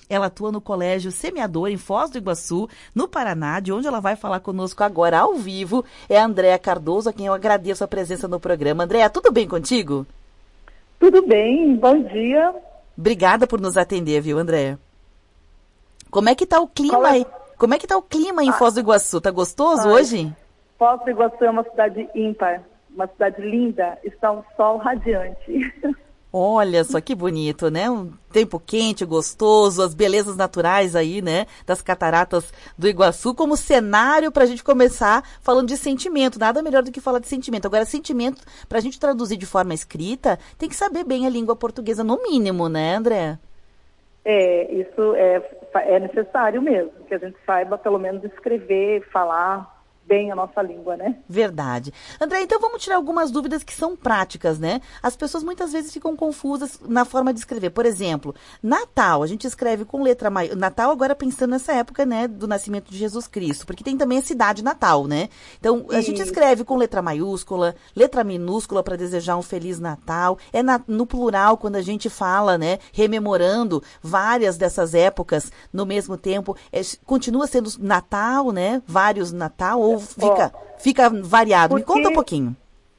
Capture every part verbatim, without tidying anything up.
Ela atua no Colégio Semeador, em Foz do Iguaçu, no Paraná, de onde ela vai falar conosco agora, ao vivo, é a Andréa Cardoso, a quem eu agradeço a presença no programa. Andréa, tudo bem contigo? Tudo bem, bom dia. Obrigada por nos atender, viu, Andréa? Como é que tá o clima é... aí? Como é que tá o clima em ah, Foz do Iguaçu? Tá gostoso ai, hoje? Foz do Iguaçu é uma cidade ímpar, uma cidade linda, está um sol radiante. Olha só que bonito, né? Um tempo quente, gostoso, as belezas naturais aí, né? Das cataratas do Iguaçu, como cenário para a gente começar falando de sentimento. Nada melhor do que falar de sentimento. Agora, sentimento, para a gente traduzir de forma escrita, tem que saber bem a língua portuguesa, no mínimo, né, André? É, isso é, é necessário mesmo, que a gente saiba pelo menos escrever, falar bem a nossa língua, né? Verdade. André, então vamos tirar algumas dúvidas que são práticas, né? As pessoas muitas vezes ficam confusas na forma de escrever. Por exemplo, Natal, a gente escreve com letra maiúscula. Natal agora pensando nessa época, né, do nascimento de Jesus Cristo, porque tem também a cidade Natal, né? Então, a gente escreve com letra maiúscula, letra minúscula para desejar um Feliz Natal. É na, no plural quando a gente fala, né, rememorando várias dessas épocas no mesmo tempo. É, continua sendo Natal, né? Vários Natal ou Fica, oh, fica variado. Me conta um pouquinho.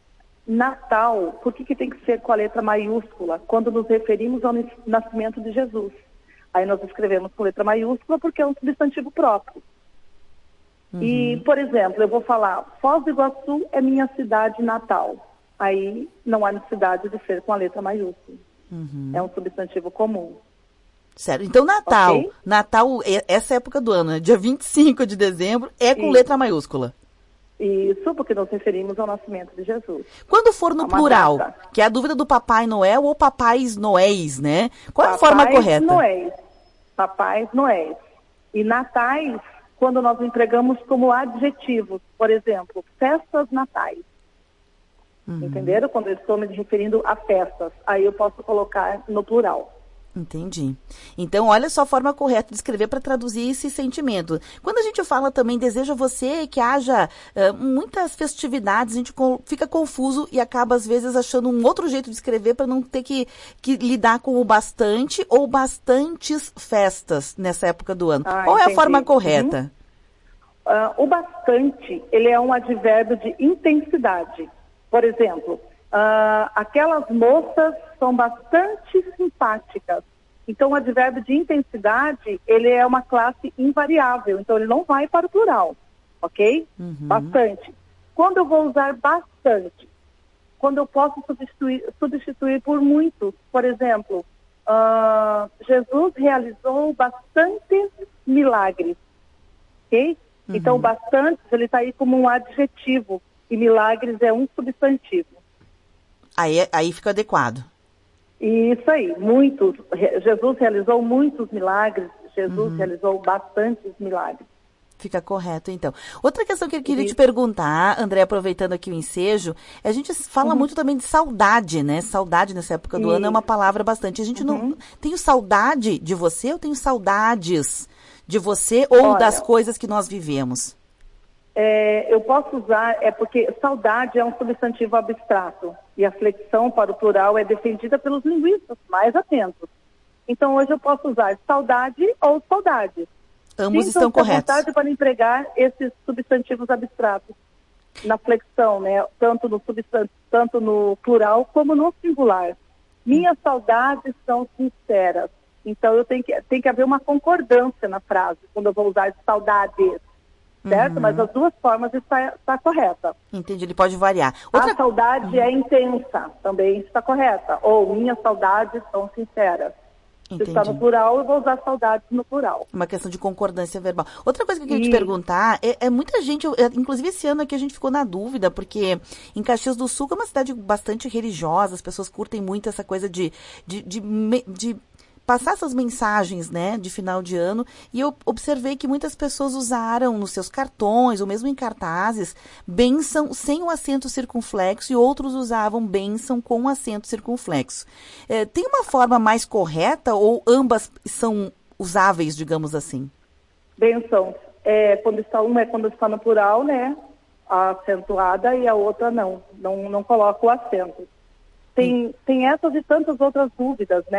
Natal, por que, que tem que ser com a letra maiúscula? Quando nos referimos ao nascimento de Jesus. Aí nós escrevemos com letra maiúscula porque é um substantivo próprio. Uhum. E, por exemplo, eu vou falar, Foz do Iguaçu é minha cidade natal. Aí não há necessidade de ser com a letra maiúscula. Uhum. É um substantivo comum. Certo. Então, Natal, okay. Natal, essa época do ano, né? Dia vinte e cinco de dezembro, é com Isso. letra maiúscula. Isso, porque nos referimos ao nascimento de Jesus. Quando for no plural, data. que é a dúvida do Papai Noel ou Papais Noéis, né? Qual é a forma correta? Noéis. Papais Noéis. E natais, quando nós empregamos como adjetivos, por exemplo, festas natais. Uhum. Entenderam? Quando eu estou me referindo a festas, aí eu posso colocar no plural. Entendi. Então, olha só a forma correta de escrever para traduzir esse sentimento. Quando a gente fala também, desejo a você que haja uh, muitas festividades, a gente co- fica confuso e acaba, às vezes, achando um outro jeito de escrever para não ter que, que lidar com o bastante ou bastantes festas nessa época do ano. Ah, Qual entendi. é a forma correta? Uhum. Uh, o bastante, ele é um advérbio de intensidade. Por exemplo... Uh, aquelas moças são bastante simpáticas. Então, o advérbio de intensidade, ele é uma classe invariável. Então, ele não vai para o plural, ok? Uhum. Bastante. Quando eu vou usar bastante? Quando eu posso substituir, substituir por muito. Por exemplo, uh, Jesus realizou bastantes milagres, ok? Uhum. Então, bastantes, ele está aí como um adjetivo. E milagres é um substantivo. Aí, aí fica adequado. Isso aí, muitos. Jesus realizou muitos milagres, Jesus uhum. realizou bastantes milagres. Fica correto, então. Outra questão que eu queria Isso. te perguntar, André, aproveitando aqui o ensejo, a gente fala uhum. muito também de saudade, né? Saudade nessa época do Isso. ano é uma palavra bastante. A gente uhum. não... Tenho saudade de você ou tenho saudades de você ou Olha, das coisas que nós vivemos? É, eu posso usar, é porque saudade é um substantivo abstrato e a flexão para o plural é defendida pelos linguistas mais atentos. Então, hoje eu posso usar saudade ou saudade. Ambos Sim, estão corretos. Vontade para empregar esses substantivos abstratos na flexão, né? Tanto no substantivo, tanto no plural como no singular. Minhas saudades são sinceras. Então, eu tenho que, tem que haver uma concordância na frase quando eu vou usar saudades. Certo? Uhum. Mas as duas formas está, está correta. Entendi, ele pode variar. Outra... A saudade uhum. é intensa, também está correta. Ou minhas saudades são sinceras. Entendi. Se está no plural, eu vou usar saudades no plural. Uma questão de concordância verbal. Outra coisa que eu queria e... te perguntar, é, é muita gente, eu, inclusive esse ano aqui a gente ficou na dúvida, porque em Caxias do Sul, que é uma cidade bastante religiosa, as pessoas curtem muito essa coisa de... de, de, de, de passar essas mensagens, né, de final de ano, e eu observei que muitas pessoas usaram nos seus cartões, ou mesmo em cartazes, bênção sem o acento circunflexo, e outros usavam bênção com o acento circunflexo. É, tem uma forma mais correta, ou ambas são usáveis, digamos assim? Bênção. É, quando está, uma é quando está no plural, né, a acentuada, e a outra não, não, não coloca o acento. Tem, hum. tem essas e tantas outras dúvidas, né?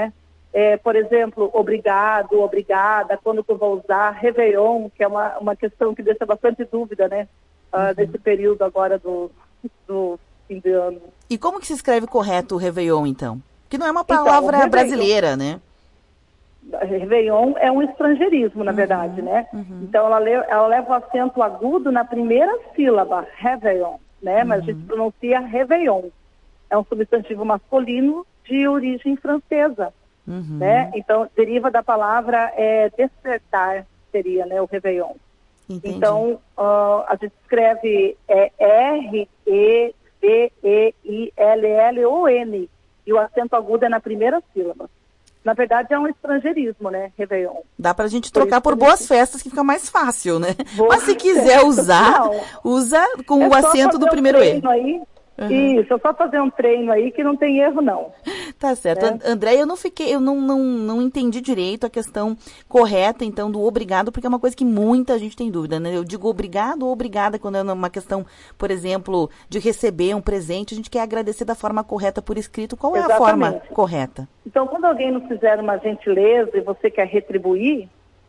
é, por exemplo, obrigado, obrigada, quando que eu vou usar, Réveillon, que é uma, uma questão que deixa bastante dúvida, né? Uh, uhum. Nesse período agora do, do fim de ano. E como que se escreve correto o Réveillon, então? Que não é uma palavra então, brasileira, né? Réveillon é um estrangeirismo, na uhum, verdade, né? Uhum. Então, ela, le ela leva o acento agudo na primeira sílaba, Réveillon, né? Uhum. Mas a gente pronuncia Réveillon. É um substantivo masculino de origem francesa, uhum, né? Então, deriva da palavra é, despertar, seria, né? O Réveillon. Entendi. Então, uh, a gente escreve é, R E V E I L L O N e o acento agudo é na primeira sílaba. Na verdade, é um estrangeirismo, né, Réveillon. Dá pra gente trocar por, por boas festas, que fica mais fácil, né? Boa Mas se quiser usar, não. usa com é o acento do primeiro um E. Aí. Uhum. Isso, é só fazer um treino aí que não tem erro, não. Tá certo. É. André, eu não fiquei, eu não, não, não entendi direito a questão correta, então, do obrigado, porque é uma coisa que muita gente tem dúvida, né? Eu digo obrigado ou obrigada quando é uma questão, por exemplo, de receber um presente, a gente quer agradecer da forma correta por escrito. Qual é Exatamente. a forma correta? Então, quando alguém nos fizer uma gentileza e você quer retribuir,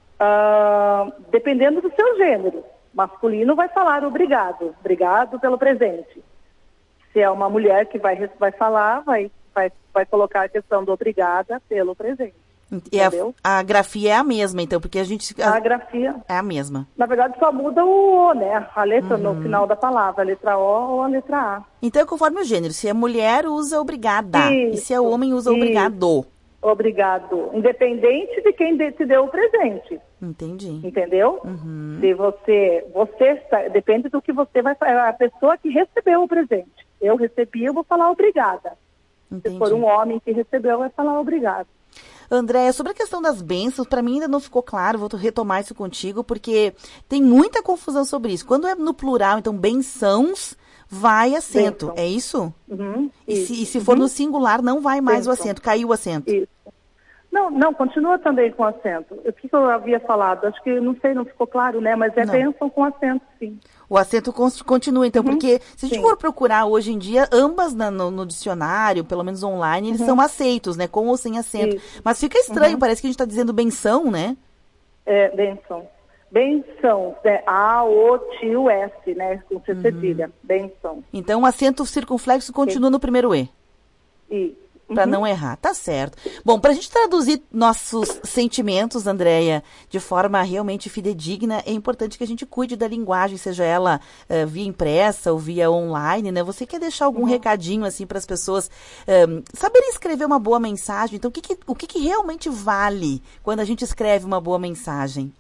uh, dependendo do seu gênero, masculino vai falar obrigado, obrigado pelo presente. Se é uma mulher que vai, vai falar, vai, vai, vai colocar a questão do obrigada pelo presente. E a, a grafia é a mesma, então, porque a gente... A, a grafia... É a mesma. Na verdade, só muda o O, né? A letra uhum. no final da palavra, a letra O ou a letra A. Então, é conforme o gênero. Se é mulher, usa obrigada. Isso, e se é homem, usa isso. obrigado. Obrigado. Independente de quem te deu o presente. Entendi. Entendeu? Uhum. Se você... você depende do que você vai falar. A pessoa que recebeu o presente. Eu recebi, eu vou falar obrigada. Entendi. Se for um homem que recebeu, vai falar obrigado. Andréia, sobre a questão das bênçãos, para mim ainda não ficou claro, vou retomar isso contigo, porque tem muita confusão sobre isso. Quando é no plural, então, bençãos, vai acento, Benção. é isso? Uhum, e, isso. Se, e se for uhum. no singular, não vai mais Benção. o acento, caiu o acento. Isso. Não, não, continua também com acento. O que, que eu havia falado? Acho que, não sei, não ficou claro, né? Mas é não. bênção com acento, sim. O acento continua, então, uhum. porque se a gente sim. for procurar hoje em dia, ambas na, no, no dicionário, pelo menos online, eles uhum. são aceitos, né? Com ou sem acento. Isso. Mas fica estranho, uhum. parece que a gente está dizendo benção, né? É, benção. Benção, é A, O, T, U, S, né? Com C cedilha. Uhum. Benção. Então, o acento circunflexo continua sim. no primeiro E. Isso. Para uhum. não errar, tá certo. Bom, para a gente traduzir nossos sentimentos, Andréia, de forma realmente fidedigna, é importante que a gente cuide da linguagem, seja ela uh, via impressa ou via online, né? Você quer deixar algum uhum. recadinho, assim, para as pessoas um, saberem escrever uma boa mensagem? Então, o que, que, o que, que realmente vale quando a gente escreve uma boa mensagem?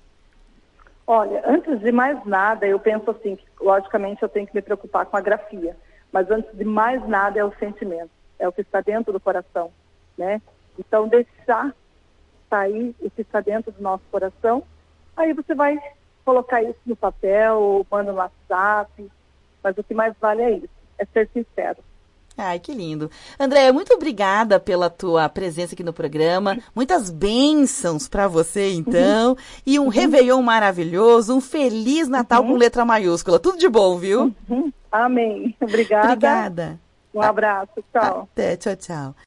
Olha, antes de mais nada, eu penso assim, que, logicamente eu tenho que me preocupar com a grafia, mas antes de mais nada é o sentimento. É o que está dentro do coração, né? Então, deixar sair o que está dentro do nosso coração, aí você vai colocar isso no papel, manda no WhatsApp, mas o que mais vale é isso, é ser sincero. Ai, que lindo. Andréia, muito obrigada pela tua presença aqui no programa. Muitas bênçãos para você, então. Uhum. E um uhum. Réveillon maravilhoso, um Feliz Natal uhum. com letra maiúscula. Tudo de bom, viu? Uhum. Amém. Obrigada. Obrigada. Um abraço, tchau. Até, tchau, tchau.